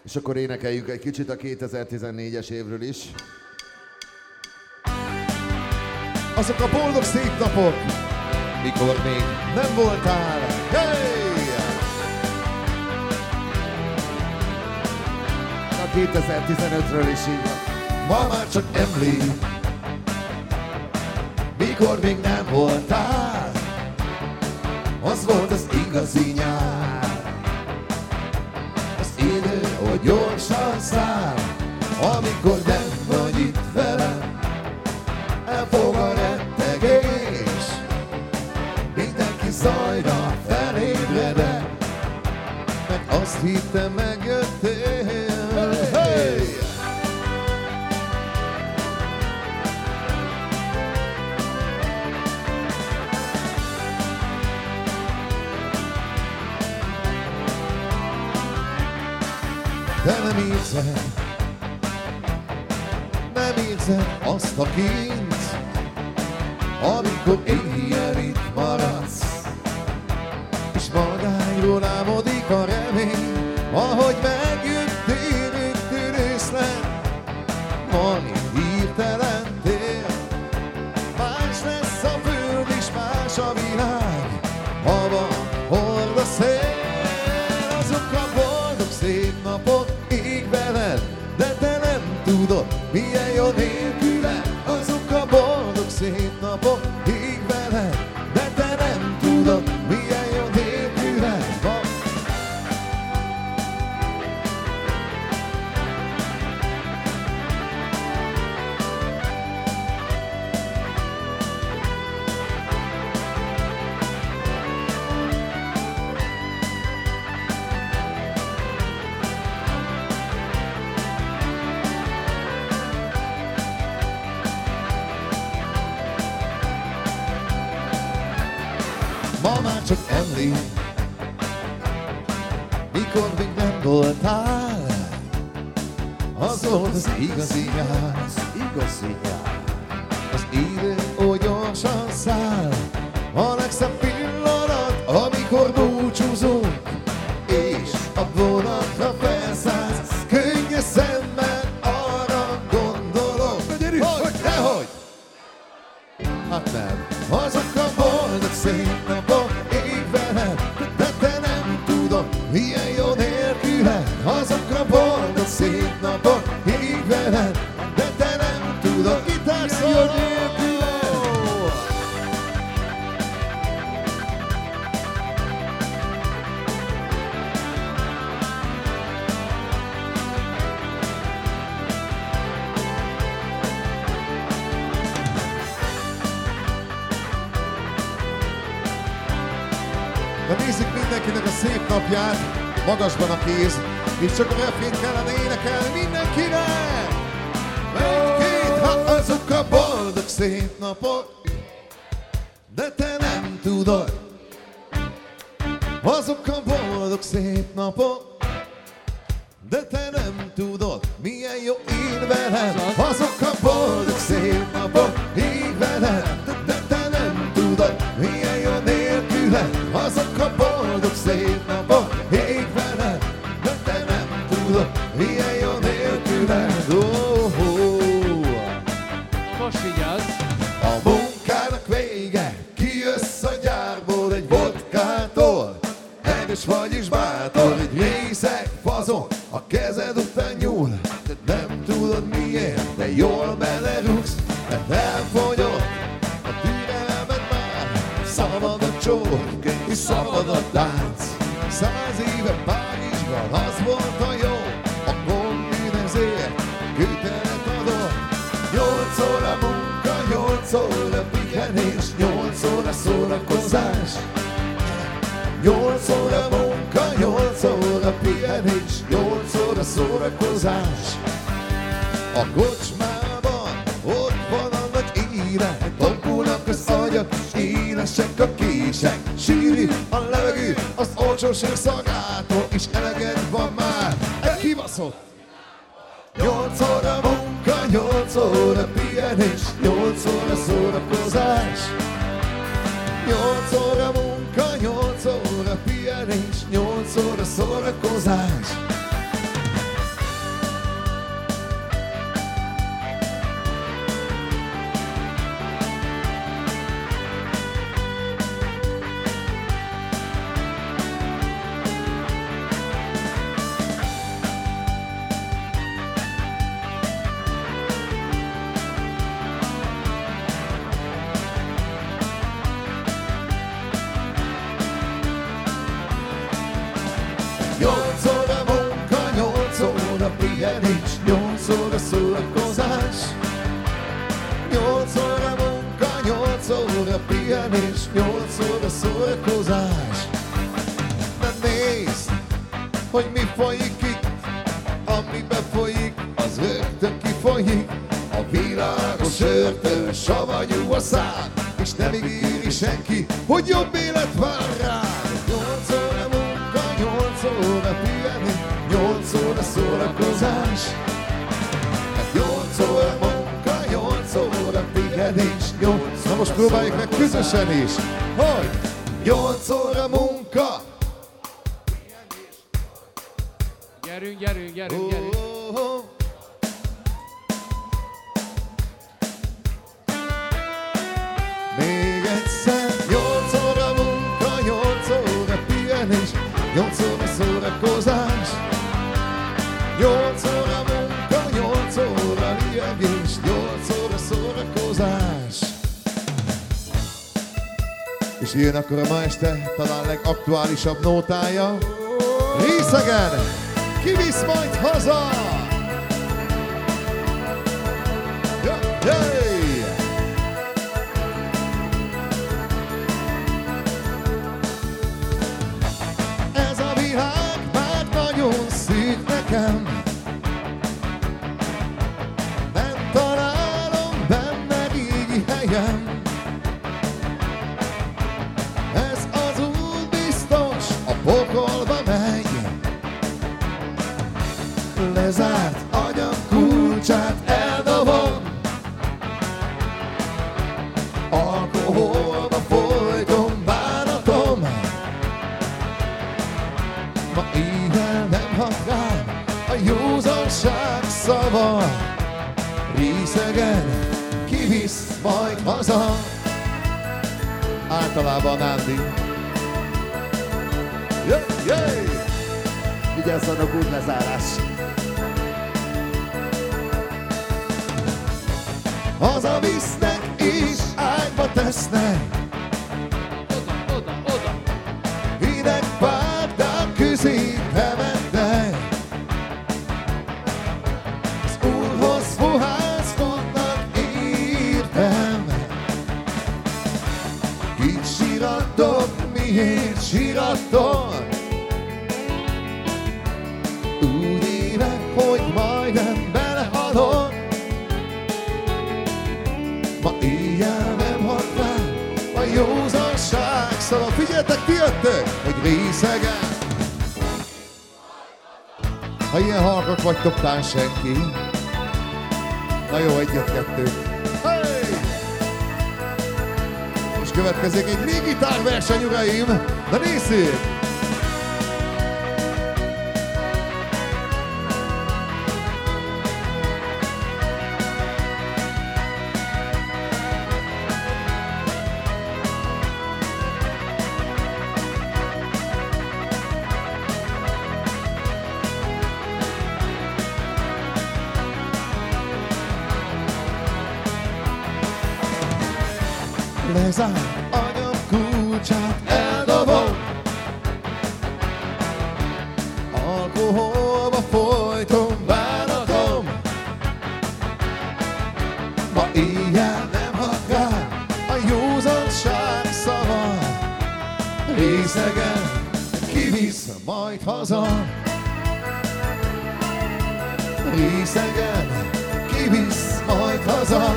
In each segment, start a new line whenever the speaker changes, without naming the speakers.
És akkor énekeljük egy kicsit a 2014-es évről is. Azok a boldog szép napok, mikor még nem voltál. Hey! A 2015-ről is így van. Ma már csak emlék, mikor még nem voltál. Az volt az igazi nyár. Az idő, hogy gyorsan száll, amikor nem vagy itt velem. Elfog a rettegés, mindenki zajra felébredett, meg azt hittem megjöttél. Hey! De nem érzed azt a kint, amikor éjjel itt maradsz, és magáról álmodik a remény, ahogy megjöttél egy tűrészlet, majd hirtelen tél. Más lesz a föld és más a világ, ha van hord a szél. Azok a boldog szép napok ég veled, de te nem tudod, milyen jó nélküle. Azok a boldog szép napok ég veled, de te nem tudod, milyen jó nélküle. Ma már csak emlék, mikor még nem voltál. Az volt az igazi nyár, az idő oly gyorsan száll. A legszebb pillanat, amikor búcsúzunk, és a vonatra felszállsz. Könnyes szemmel arra gondolok, hogy dehogy! Hát nem. Azok a boldog szép napok ég veled, de te nem tudod, milyen jó nélküled. Azok a boldog szép napok ég veled, de te nem tudod, gitárszóló nélküled. De nézzük mindenkinek a szép napját, magasban a kéz, és csak a refrént kellene énekelni mindenkinek! Egy-két, ha azok a boldog szép napok, de te nem tudod. Azok a boldog szép napok, de te nem tudod, milyen jó én veled. Azok a boldog szép napok, így veled, de te nem tudod, milyen jó nélküled. Azok a boldog szép napok, ég veled, de te nem tudod, milyen jó nélküled.
Most vigyázz!
A munkának vége, kijössz a gyárból egy vodkától. Erős vagy és bátor, egy részeg fazon, a kezed után nyúl. De nem tudod miért, de jól belerúgsz, mert elfogyott a türelmed már. Szabad a csók, és szabad a tánc. 100 éve Párizsban az volt a jó, a kombinezért kötelet adott. 8 óra munka, 8 óra pihenés, 8 óra szórakozás. 8 óra munka, 8 óra pihenés, 8 óra szórakozás. A kocsmában ott van a nagy élet, tompulnak az agyak, és élesek a kések. Síri a levegő az olcsó sör szagától, és eleged van már egy kibaszott. 8 óra munka, 8 óra pihenés, 8 óra szórakozás. 8 óra munka, 8 óra pihenés, 8 óra szórakozás. pihenés, 8 óra szórakozás. 8 óra munka, 8 óra pihenés, 8 óra szórakozás. Nem nézd, hogy mi folyik itt, ami befolyik, az rögtön kifolyik. A világos örtön savanyú a szár, és nem ígéri senki, hogy jobb élet vár rád. 8 óra munka, 8 óra pihenés, 8 óra szórakozás. 8 óra munka, 8 óra pihenés, 8. Na most próbáljuk meg közösen is, hogy 8 óra munka.
Gyerünk, gyerünk, gyerünk, gyerünk.
Még egyszer, 8 óra munka, 8 óra pihenés, 8 óra szórakozás. 8 óra munka, 8 óra pihenés, 8 óra szórakozás. És jön akkor a ma este talán legaktuálisabb nótája. Részegen, ki visz majd haza? Jöjj! Ez a világ már nagyon szűk nekem, nem találom benne régi helyem. Ez az út biztos a pokolba megy, lezárt agyam kulcsát eldobom, alkoholba folytom bánatom. Ma éjjel nem hat rám a józanság szava, részegen kivisz majd haza. Általában Nándi. Jöjj!
Vigyázzanak, útlezárás!
Hazavisznek és ágyba tesznek,
Oda, oda, oda.
hideg pártán középbe mennek. Az Úrhoz fohászkodnak értem. Kit síratok, miért síratok? Úgy élek, hogy majdnem belehalok. Ma éjjel nem hat rám a józanság szava. Figyeljetek, ti jöttök, hogy részegen. Ha ilyen halkak vagytok, tán senki. Na jó, egyet-kettő. Hey! Most következik egy légitárverseny, uraim. Na nézzük! Lezár anyam kulcsát eldobom, alkoholba folytom bánatom. Ma éjjel nem hat rám a józanság szava, részegen kivisz majd haza. Részegen kivisz majd haza.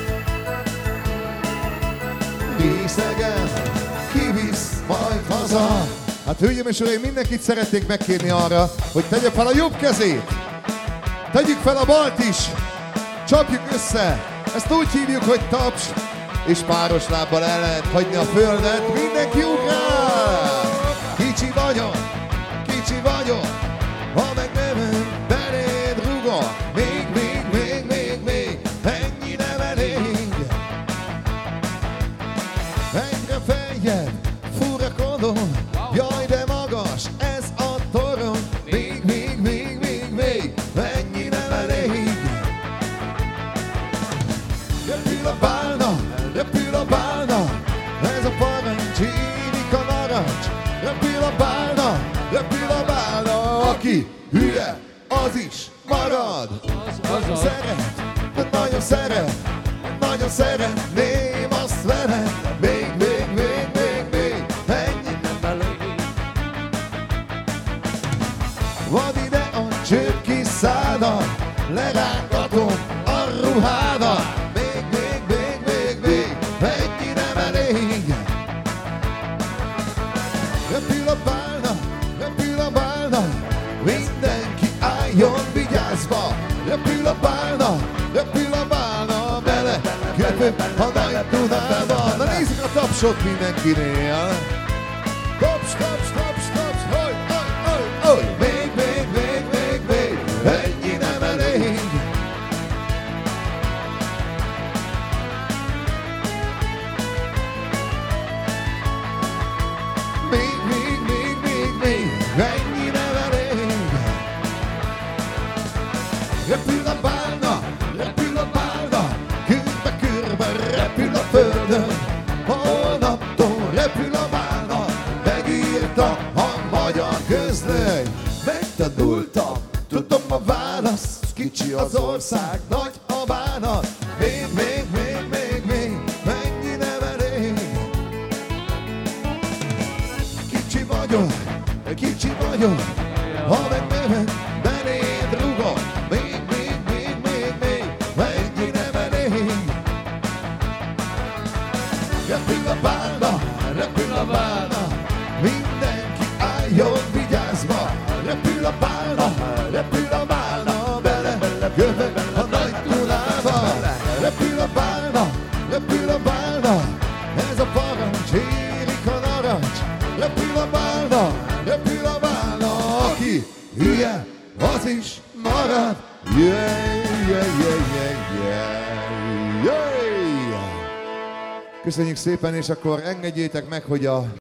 Részegen kivisz majd haza. Hát hölgyeim és uraim, mindenkit szeretnék megkérni arra, hogy tegye fel a jobb kezét. Tegyük fel a balt is. Csapjuk össze. Ezt úgy hívjuk, hogy taps. És páros lábbal el lehet hagyni a földet. Mindenki ugrál. Kicsi vagyok, kicsi vagyok. Ha meg nem beléd rugok. Még. Ennyi nem elég. Egyre feljebb furakodom, jaj de magas ez a torony. Még, ennyi nem elég. Repül a bálna, ez a parancs, érik a narancs. Repül a bálna, aki hülye, az is marad.
Az.
Nagyon szeretném azt veled. Még, ennyi nem elég. Vad ide a csőd kis szádat, lerángatom a ruhádat. Még, ennyi nem elég. Repül a bálna, mindenki álljon vigyázva. Repül a bálna, bele köpöm a nagy Dunába. Na nézzük a tapsot mindenkinél. Taps, hogy, még, ennyi nem elég. Még, ennyi nem elég. Repül a bálna, körbe repül a földön. Holnaptól repül a bálna, megírta a magyar közlöny. Megtanultam, tudom a választ, kicsi az ország, nagy a bánat. Még, ennyi nem elég. Kicsi vagyok, ha megnöved, beléd rugom. Még, ennyi nem elég. Repül a bálna, mindenki álljon vigyázva. Repül a bálna, bele jövök a nagy Dunába. Repül a bálna, ez a parancs, érik a narancs. Repül a bálna, aki hülye, az is marad. Köszönjük szépen, és akkor engedjétek meg, hogy a